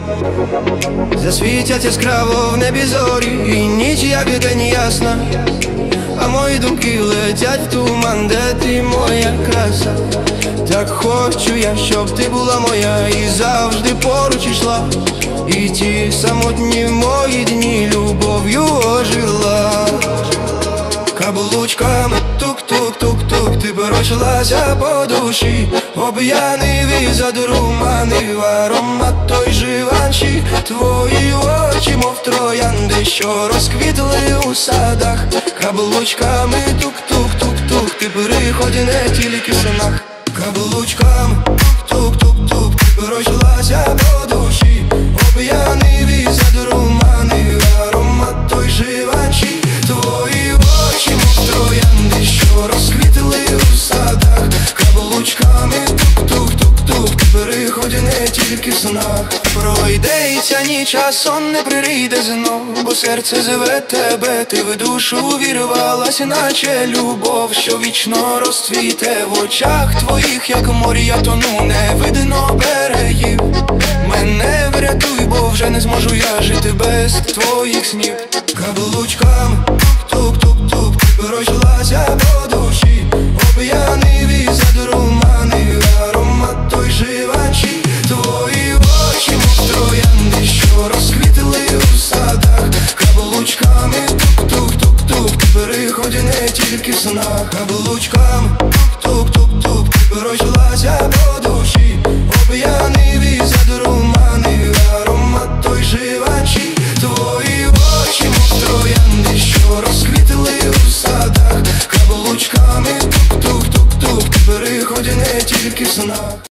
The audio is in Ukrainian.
Засвітять яскраво в небі зорі, і ніч як день ясна, а мої думки летять в туман, де ти моя краса. Так хочу я, щоб ти була моя і завжди поруч ішла, і ті самотні мої дні любов'ю ожила. Каблучками тук-тук-тук-тук, ти пройшлася по душі, об'янив і задурманив аромат той живанші. Твої очі, мов троянди, що розквітли у садах. Каблучками тук-тук-тук-тук, ти приходь не тільки в снах. Каблучками тук-тук-тук-тук, ти пройшлася по душі, об'янив і задурманив аромат той живанші. Твої очі, мов троянди, що розквітли у садах. Каблучками тук-тук-тук-тук, ти переходь не тільки в снах. Пройде і ця ніч, а сон не прийде знов, бо серце зве тебе, ти в душу вірвалась, наче любов, що вічно розцвіте в очах твоїх, як морі, я тону, не видно берегів. Мене врятуй, бо вже не зможу я жити без твоїх снів. Каблучками тук-тук-тук-тук, ти пройшлася по душі, об'янив і задурманив аромат той живанші. Твої очі, мов троянди, що розквітли у садах. Каблучками тук-тук-тук-тук, ти переходь не тільки в снах. Каблучками